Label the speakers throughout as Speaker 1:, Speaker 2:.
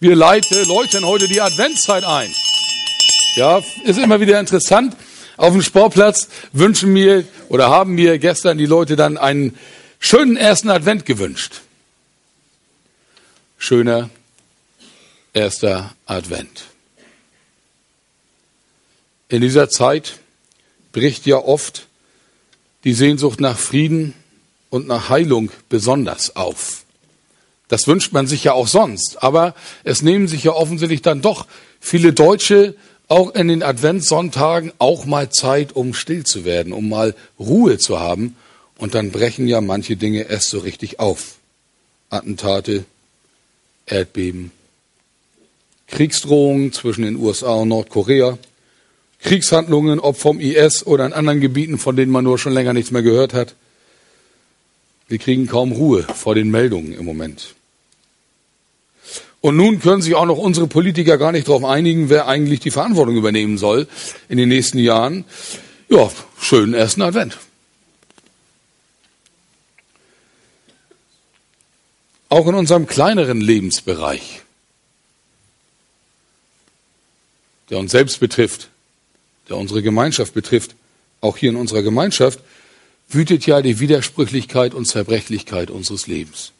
Speaker 1: Wir läuten heute die Adventszeit ein. Ja, ist immer wieder interessant. Auf dem Sportplatz haben mir gestern die Leute dann einen schönen ersten Advent gewünscht. Schöner erster Advent. In dieser Zeit bricht ja oft die Sehnsucht nach Frieden und nach Heilung besonders auf. Das wünscht man sich ja auch sonst, aber es nehmen sich ja offensichtlich dann doch viele Deutsche auch in den Adventssonntagen auch mal Zeit, um still zu werden, um mal Ruhe zu haben. Und dann brechen ja manche Dinge erst so richtig auf. Attentate, Erdbeben, Kriegsdrohungen zwischen den USA und Nordkorea, Kriegshandlungen, ob vom IS oder in anderen Gebieten, von denen man nur schon länger nichts mehr gehört hat. Wir kriegen kaum Ruhe vor den Meldungen im Moment. Und nun können sich auch noch unsere Politiker gar nicht darauf einigen, wer eigentlich die Verantwortung übernehmen soll in den nächsten Jahren. Ja, schönen ersten Advent. Auch in unserem kleineren Lebensbereich, der uns selbst betrifft, der unsere Gemeinschaft betrifft, auch hier in unserer Gemeinschaft, wütet ja die Widersprüchlichkeit und Zerbrechlichkeit unseres Lebens.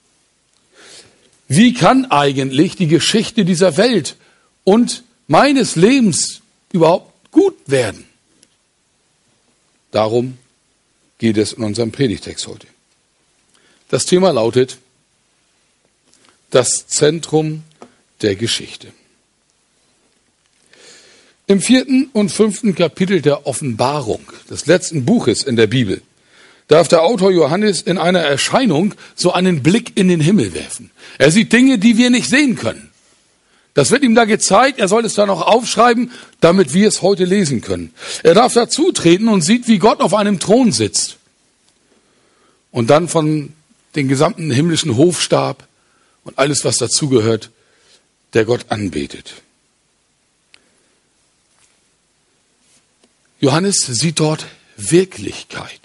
Speaker 1: Wie kann eigentlich die Geschichte dieser Welt und meines Lebens überhaupt gut werden? Darum geht es in unserem Predigtext heute. Das Thema lautet: das Zentrum der Geschichte. Im 4. und 5. Kapitel der Offenbarung, des letzten Buches in der Bibel, darf der Autor Johannes in einer Erscheinung so einen Blick in den Himmel werfen. Er sieht Dinge, die wir nicht sehen können. Das wird ihm da gezeigt, er soll es da noch aufschreiben, damit wir es heute lesen können. Er darf dazu treten und sieht, wie Gott auf einem Thron sitzt. Und dann von den gesamten himmlischen Hofstab und alles, was dazugehört, der Gott anbetet. Johannes sieht dort Wirklichkeit.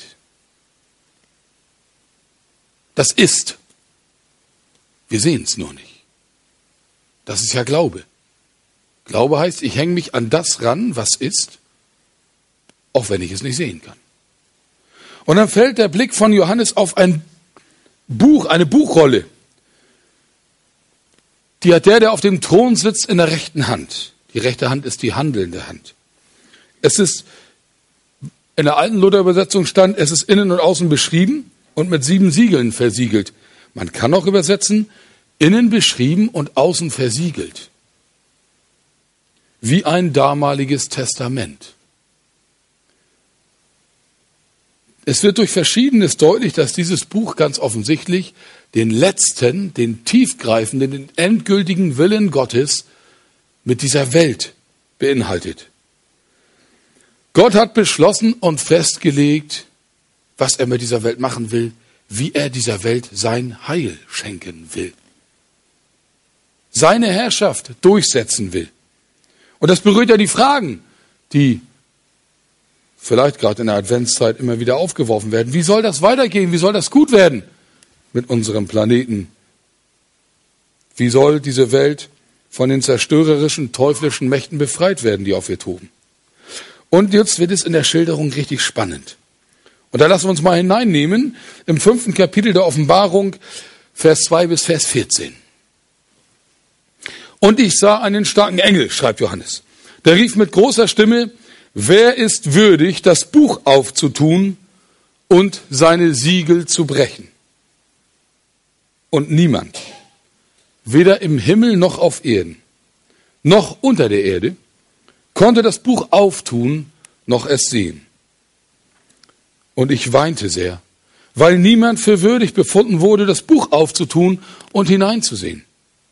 Speaker 1: Das ist. Wir sehen es nur nicht. Das ist ja Glaube. Glaube heißt, ich hänge mich an das ran, was ist, auch wenn ich es nicht sehen kann. Und dann fällt der Blick von Johannes auf ein Buch, eine Buchrolle. Die hat der auf dem Thron sitzt, in der rechten Hand. Die rechte Hand ist die handelnde Hand. Es ist, in der alten Luther-Übersetzung stand, es ist innen und außen beschrieben und mit 7 Siegeln versiegelt. Man kann auch übersetzen, innen beschrieben und außen versiegelt. Wie ein damaliges Testament. Es wird durch Verschiedenes deutlich, dass dieses Buch ganz offensichtlich den letzten, den tiefgreifenden, den endgültigen Willen Gottes mit dieser Welt beinhaltet. Gott hat beschlossen und festgelegt, was er mit dieser Welt machen will, wie er dieser Welt sein Heil schenken will. Seine Herrschaft durchsetzen will. Und das berührt ja die Fragen, die vielleicht gerade in der Adventszeit immer wieder aufgeworfen werden. Wie soll das weitergehen? Wie soll das gut werden mit unserem Planeten? Wie soll diese Welt von den zerstörerischen, teuflischen Mächten befreit werden, die auf ihr toben? Und jetzt wird es in der Schilderung richtig spannend. Und da lassen wir uns mal hineinnehmen, im 5. Kapitel der Offenbarung, Vers 2 bis Vers 14. Und ich sah einen starken Engel, schreibt Johannes. Der rief mit großer Stimme: Wer ist würdig, das Buch aufzutun und seine Siegel zu brechen? Und niemand, weder im Himmel noch auf Erden, noch unter der Erde, konnte das Buch auftun, noch es sehen. Und ich weinte sehr, weil niemand für würdig befunden wurde, das Buch aufzutun und hineinzusehen.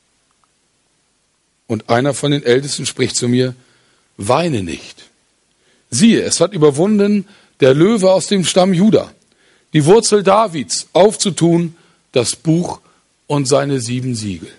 Speaker 1: Und einer von den Ältesten spricht zu mir: Weine nicht. Siehe, es hat überwunden der Löwe aus dem Stamm Juda, die Wurzel Davids, aufzutun das Buch und seine 7 Siegel.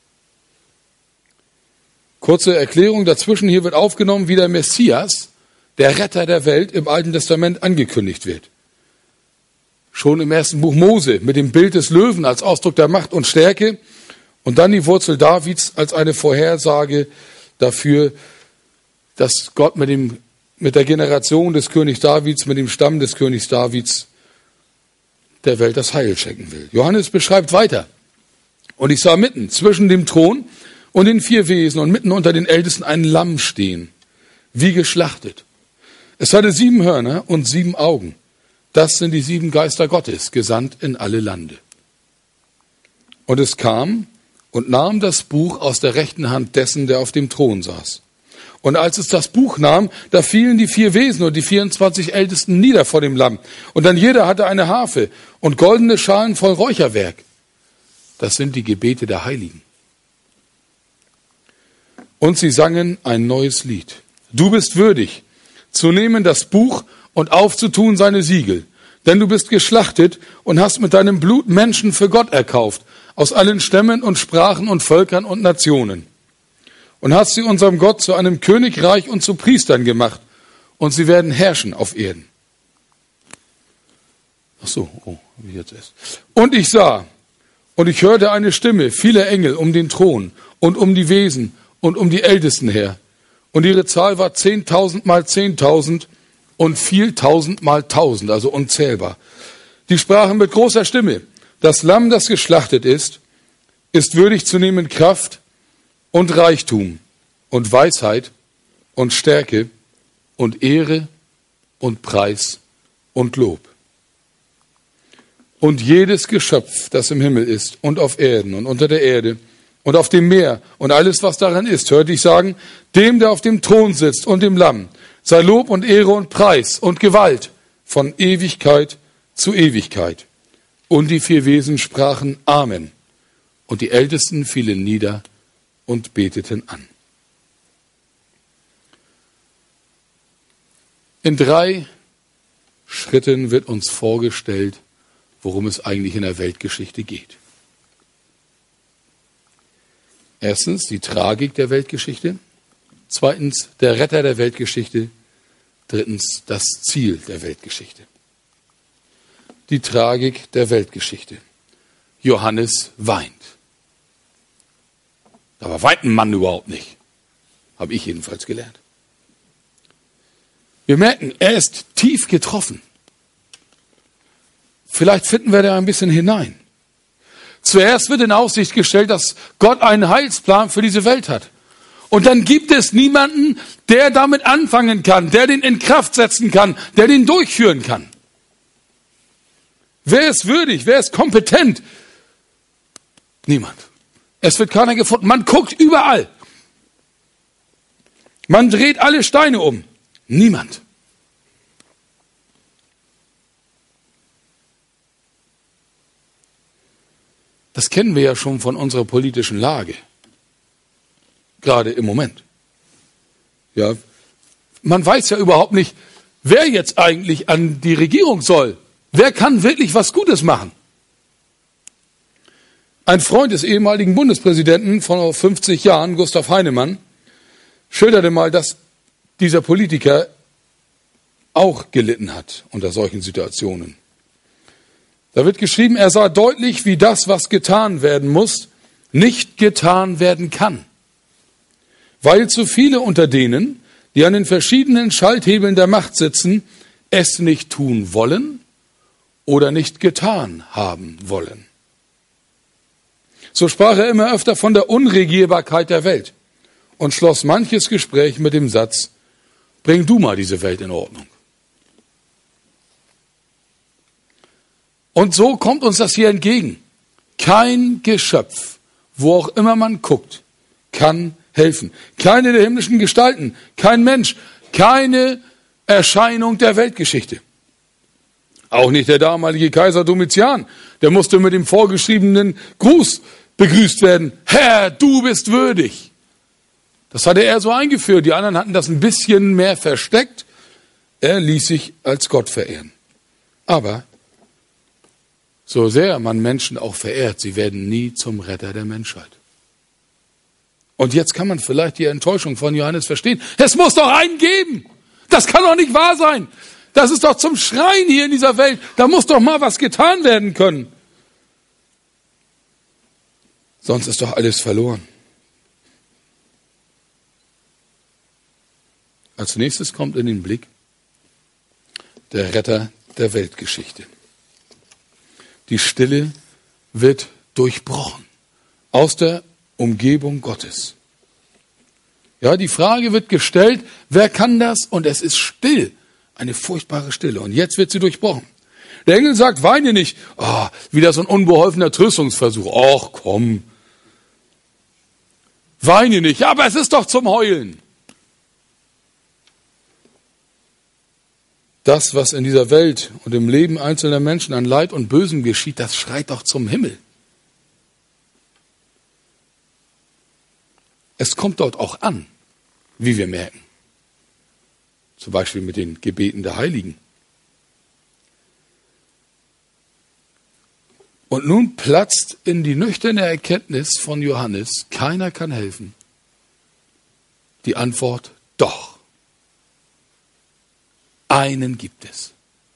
Speaker 1: Kurze Erklärung dazwischen, hier wird aufgenommen, wie der Messias, der Retter der Welt, im Alten Testament angekündigt wird. Schon im 1. Buch Mose mit dem Bild des Löwen als Ausdruck der Macht und Stärke Und dann die Wurzel Davids als eine Vorhersage dafür, dass Gott mit der Generation des Königs Davids, mit dem Stamm des Königs Davids der Welt das Heil schenken will. Johannes beschreibt weiter. Und ich sah mitten zwischen dem Thron und den 4 Wesen und mitten unter den Ältesten ein Lamm stehen, wie geschlachtet. Es hatte 7 Hörner und 7 Augen. Das sind die 7 Geister Gottes, gesandt in alle Lande. Und es kam und nahm das Buch aus der rechten Hand dessen, der auf dem Thron saß. Und als es das Buch nahm, da fielen die 4 Wesen und die 24 Ältesten nieder vor dem Lamm. Und dann jeder hatte eine Harfe und goldene Schalen voll Räucherwerk. Das sind die Gebete der Heiligen. Und sie sangen ein neues Lied. Du bist würdig, zu nehmen das Buch und aufzutun seine Siegel. Denn du bist geschlachtet und hast mit deinem Blut Menschen für Gott erkauft, aus allen Stämmen und Sprachen und Völkern und Nationen. Und hast sie unserem Gott zu einem Königreich und zu Priestern gemacht. Und sie werden herrschen auf Erden. Wie jetzt ist. Und ich sah, und ich hörte eine Stimme vieler Engel um den Thron und um die Wesen und um die Ältesten her. Und ihre Zahl war 10.000 mal 10.000 und viel 1.000 mal 1.000, also unzählbar. Die sprachen mit großer Stimme, das Lamm, das geschlachtet ist würdig zu nehmen Kraft und Reichtum und Weisheit und Stärke und Ehre und Preis und Lob. Und jedes Geschöpf, das im Himmel ist und auf Erden und unter der Erde und auf dem Meer und alles, was daran ist, hörte ich sagen, dem, der auf dem Thron sitzt und dem Lamm, sei Lob und Ehre und Preis und Gewalt von Ewigkeit zu Ewigkeit. Und die 4 Wesen sprachen Amen. Und die Ältesten fielen nieder und beteten an. In 3 Schritten wird uns vorgestellt, worum es eigentlich in der Weltgeschichte geht. Erstens die Tragik der Weltgeschichte. Zweitens der Retter der Weltgeschichte. Drittens das Ziel der Weltgeschichte. Die Tragik der Weltgeschichte. Johannes weint. Aber weint ein Mann überhaupt nicht. Habe ich jedenfalls gelernt. Wir merken, er ist tief getroffen. Vielleicht finden wir da ein bisschen hinein. Zuerst wird in Aussicht gestellt, dass Gott einen Heilsplan für diese Welt hat. Und dann gibt es niemanden, der damit anfangen kann, der den in Kraft setzen kann, der den durchführen kann. Wer ist würdig? Wer ist kompetent? Niemand. Es wird keiner gefunden. Man guckt überall. Man dreht alle Steine um. Niemand. Das kennen wir ja schon von unserer politischen Lage. Gerade im Moment. Ja, man weiß ja überhaupt nicht, wer jetzt eigentlich an die Regierung soll. Wer kann wirklich was Gutes machen? Ein Freund des ehemaligen Bundespräsidenten von vor 50 Jahren, Gustav Heinemann, schilderte mal, dass dieser Politiker auch gelitten hat unter solchen Situationen. Da wird geschrieben, er sah deutlich, wie das, was getan werden muss, nicht getan werden kann. Weil zu viele unter denen, die an den verschiedenen Schalthebeln der Macht sitzen, es nicht tun wollen oder nicht getan haben wollen. So sprach er immer öfter von der Unregierbarkeit der Welt und schloss manches Gespräch mit dem Satz, bring du mal diese Welt in Ordnung. Und so kommt uns das hier entgegen. Kein Geschöpf, wo auch immer man guckt, kann helfen. Keine der himmlischen Gestalten, kein Mensch, keine Erscheinung der Weltgeschichte. Auch nicht der damalige Kaiser Domitian, der musste mit dem vorgeschriebenen Gruß begrüßt werden. Herr, du bist würdig. Das hatte er so eingeführt. Die anderen hatten das ein bisschen mehr versteckt. Er ließ sich als Gott verehren. Aber so sehr man Menschen auch verehrt, sie werden nie zum Retter der Menschheit. Und jetzt kann man vielleicht die Enttäuschung von Johannes verstehen. Es muss doch einen geben. Das kann doch nicht wahr sein. Das ist doch zum Schreien hier in dieser Welt. Da muss doch mal was getan werden können. Sonst ist doch alles verloren. Als nächstes kommt in den Blick der Retter der Weltgeschichte. Die Stille wird durchbrochen aus der Umgebung Gottes. Ja, die Frage wird gestellt, wer kann das? Und es ist still, eine furchtbare Stille. Und jetzt wird sie durchbrochen. Der Engel sagt, weine nicht. Oh, wieder so ein unbeholfener Tröstungsversuch. Ach komm, weine nicht. Ja, aber es ist doch zum Heulen. Das, was in dieser Welt und im Leben einzelner Menschen an Leid und Bösem geschieht, das schreit doch zum Himmel. Es kommt dort auch an, wie wir merken. Zum Beispiel mit den Gebeten der Heiligen. Und nun platzt in die nüchterne Erkenntnis von Johannes, keiner kann helfen, die Antwort, doch. Einen gibt es.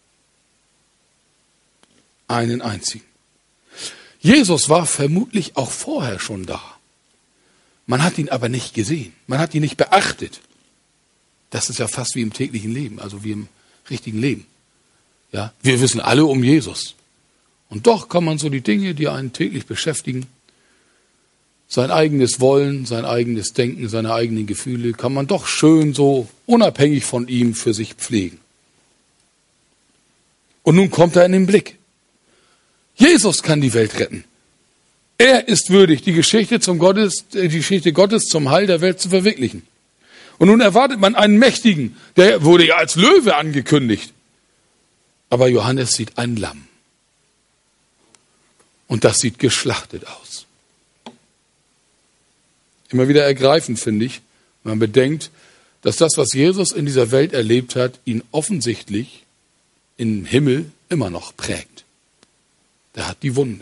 Speaker 1: Einen einzigen. Jesus war vermutlich auch vorher schon da. Man hat ihn aber nicht gesehen. Man hat ihn nicht beachtet. Das ist ja fast wie im täglichen Leben, also wie im richtigen Leben. Ja, wir wissen alle um Jesus. Und doch kann man so die Dinge, die einen täglich beschäftigen, sein eigenes Wollen, sein eigenes Denken, seine eigenen Gefühle, kann man doch schön so unabhängig von ihm für sich pflegen. Und nun kommt er in den Blick. Jesus kann die Welt retten. Er ist würdig, die Geschichte Gottes zum Heil der Welt zu verwirklichen. Und nun erwartet man einen Mächtigen, der wurde ja als Löwe angekündigt. Aber Johannes sieht ein Lamm. Und das sieht geschlachtet aus. Immer wieder ergreifend, finde ich, wenn man bedenkt, dass das, was Jesus in dieser Welt erlebt hat, ihn offensichtlich im Himmel immer noch prägt. Der hat die Wunden.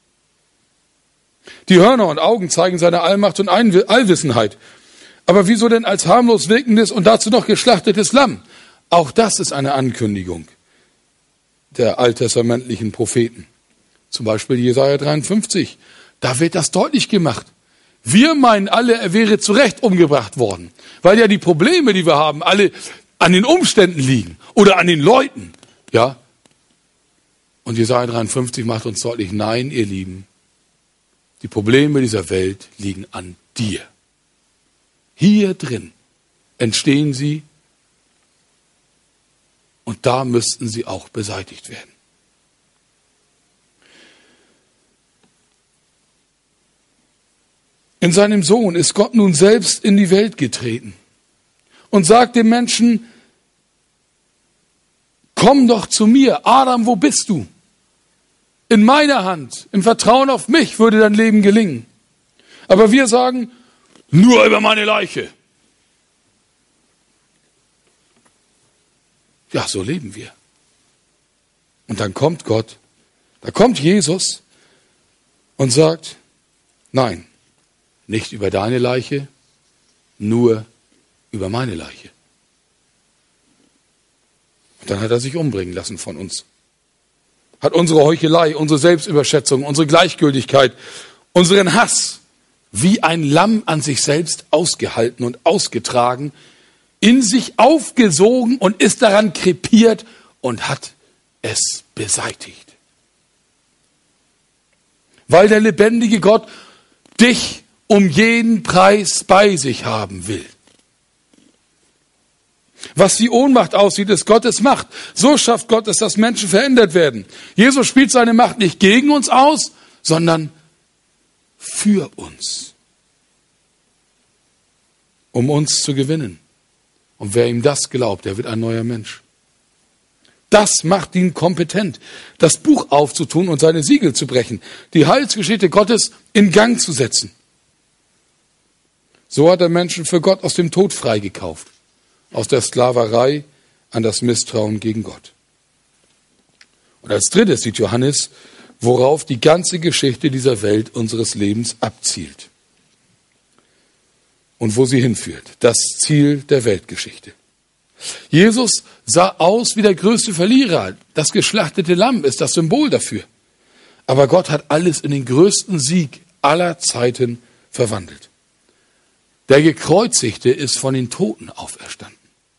Speaker 1: Die Hörner und Augen zeigen seine Allmacht und Allwissenheit. Aber wieso denn als harmlos wirkendes und dazu noch geschlachtetes Lamm? Auch das ist eine Ankündigung der alttestamentlichen Propheten. Zum Beispiel Jesaja 53. Da wird das deutlich gemacht. Wir meinen alle, er wäre zu Recht umgebracht worden. Weil ja die Probleme, die wir haben, alle an den Umständen liegen oder an den Leuten. Ja. Und Jesaja 53 macht uns deutlich, nein, ihr Lieben, die Probleme dieser Welt liegen an dir. Hier drin entstehen sie und da müssten sie auch beseitigt werden. In seinem Sohn ist Gott nun selbst in die Welt getreten und sagt dem Menschen, komm doch zu mir, Adam, wo bist du? In meiner Hand, im Vertrauen auf mich würde dein Leben gelingen. Aber wir sagen, nur über meine Leiche. Ja, so leben wir. Und dann kommt Gott, da kommt Jesus und sagt, nein, nicht über deine Leiche, nur über meine Leiche. Und dann hat er sich umbringen lassen von uns. Hat unsere Heuchelei, unsere Selbstüberschätzung, unsere Gleichgültigkeit, unseren Hass wie ein Lamm an sich selbst ausgehalten und ausgetragen, in sich aufgesogen und ist daran krepiert und hat es beseitigt. Weil der lebendige Gott dich um jeden Preis bei sich haben will. Was wie Ohnmacht aussieht, ist Gottes Macht. So schafft Gott es, dass Menschen verändert werden. Jesus spielt seine Macht nicht gegen uns aus, sondern für uns. Um uns zu gewinnen. Und wer ihm das glaubt, der wird ein neuer Mensch. Das macht ihn kompetent, das Buch aufzutun und seine Siegel zu brechen, die Heilsgeschichte Gottes in Gang zu setzen. So hat er Menschen für Gott aus dem Tod freigekauft. Aus der Sklaverei an das Misstrauen gegen Gott. Und als drittes sieht Johannes, worauf die ganze Geschichte dieser Welt unseres Lebens abzielt. Und wo sie hinführt. Das Ziel der Weltgeschichte. Jesus sah aus wie der größte Verlierer. Das geschlachtete Lamm ist das Symbol dafür. Aber Gott hat alles in den größten Sieg aller Zeiten verwandelt. Der Gekreuzigte ist von den Toten auferstanden.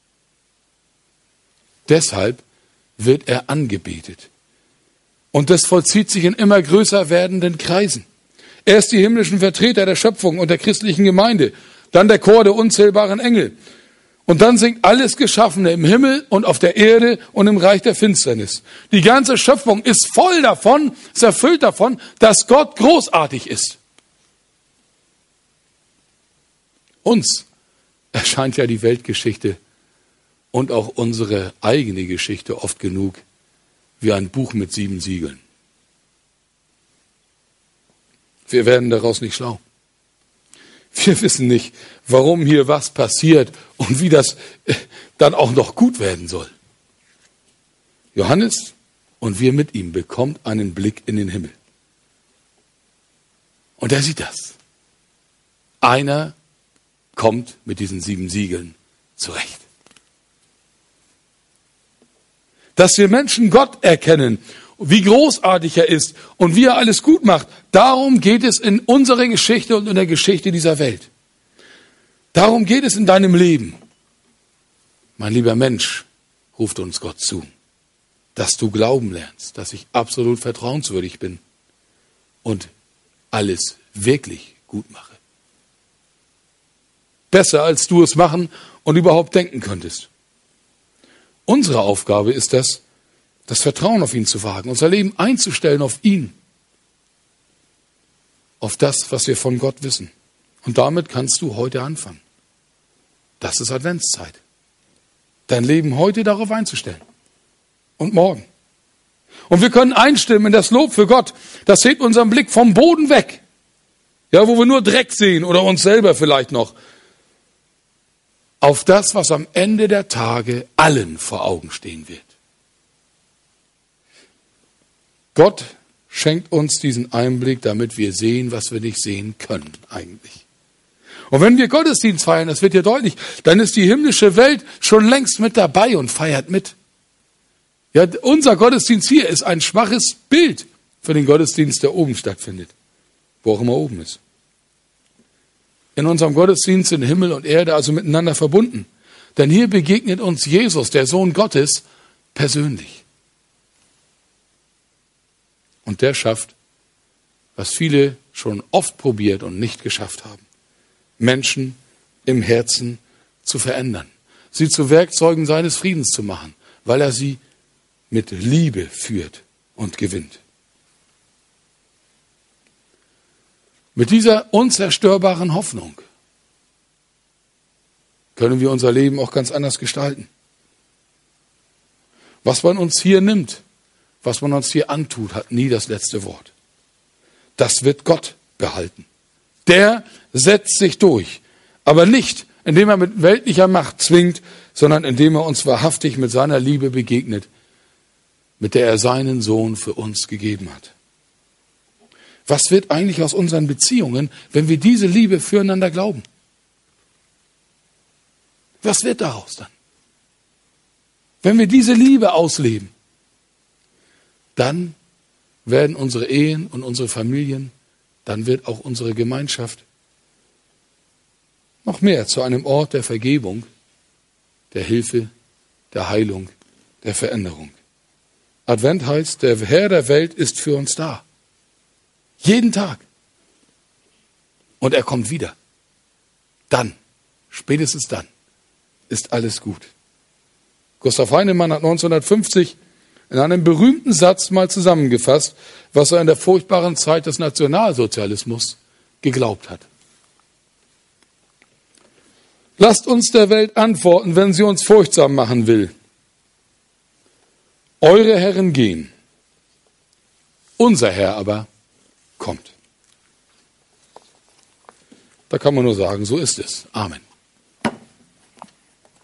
Speaker 1: Deshalb wird er angebetet. Und das vollzieht sich in immer größer werdenden Kreisen. Erst die himmlischen Vertreter der Schöpfung und der christlichen Gemeinde, dann der Chor der unzählbaren Engel. Und dann singt alles Geschaffene im Himmel und auf der Erde und im Reich der Finsternis. Die ganze Schöpfung ist voll davon, ist erfüllt davon, dass Gott großartig ist. Uns erscheint ja die Weltgeschichte und auch unsere eigene Geschichte oft genug wie ein Buch mit 7 Siegeln. Wir werden daraus nicht schlau. Wir wissen nicht, warum hier was passiert und wie das dann auch noch gut werden soll. Johannes und wir mit ihm bekommt einen Blick in den Himmel. Und er sieht das. Einer kommt mit diesen 7 Siegeln zurecht. Dass wir Menschen Gott erkennen, wie großartig er ist und wie er alles gut macht, darum geht es in unserer Geschichte und in der Geschichte dieser Welt. Darum geht es in deinem Leben. Mein lieber Mensch, ruft uns Gott zu, dass du glauben lernst, dass ich absolut vertrauenswürdig bin und alles wirklich gut mache. Besser, als du es machen und überhaupt denken könntest. Unsere Aufgabe ist das Vertrauen auf ihn zu wagen, unser Leben einzustellen auf ihn, auf das, was wir von Gott wissen. Und damit kannst du heute anfangen. Das ist Adventszeit. Dein Leben heute darauf einzustellen. Und morgen. Und wir können einstimmen in das Lob für Gott. Das hebt unseren Blick vom Boden weg. Ja, wo wir nur Dreck sehen oder uns selber vielleicht noch. Auf das, was am Ende der Tage allen vor Augen stehen wird. Gott schenkt uns diesen Einblick, damit wir sehen, was wir nicht sehen können eigentlich. Und wenn wir Gottesdienst feiern, das wird ja deutlich, dann ist die himmlische Welt schon längst mit dabei und feiert mit. Ja, unser Gottesdienst hier ist ein schwaches Bild für den Gottesdienst, der oben stattfindet, wo auch immer oben ist. In unserem Gottesdienst sind Himmel und Erde also miteinander verbunden. Denn hier begegnet uns Jesus, der Sohn Gottes, persönlich. Und der schafft, was viele schon oft probiert und nicht geschafft haben. Menschen im Herzen zu verändern. Sie zu Werkzeugen seines Friedens zu machen, weil er sie mit Liebe führt und gewinnt. Mit dieser unzerstörbaren Hoffnung können wir unser Leben auch ganz anders gestalten. Was man uns hier nimmt, was man uns hier antut, hat nie das letzte Wort. Das wird Gott behalten. Der setzt sich durch, aber nicht, indem er mit weltlicher Macht zwingt, sondern indem er uns wahrhaftig mit seiner Liebe begegnet, mit der er seinen Sohn für uns gegeben hat. Was wird eigentlich aus unseren Beziehungen, wenn wir diese Liebe füreinander glauben? Was wird daraus dann? Wenn wir diese Liebe ausleben, dann werden unsere Ehen und unsere Familien, dann wird auch unsere Gemeinschaft noch mehr zu einem Ort der Vergebung, der Hilfe, der Heilung, der Veränderung. Advent heißt, der Herr der Welt ist für uns da. Jeden Tag. Und er kommt wieder. Dann, spätestens dann, ist alles gut. Gustav Heinemann hat 1950 in einem berühmten Satz mal zusammengefasst, was er in der furchtbaren Zeit des Nationalsozialismus geglaubt hat. Lasst uns der Welt antworten, wenn sie uns furchtsam machen will. Eure Herren gehen, unser Herr aber kommt. Da kann man nur sagen, so ist es. Amen.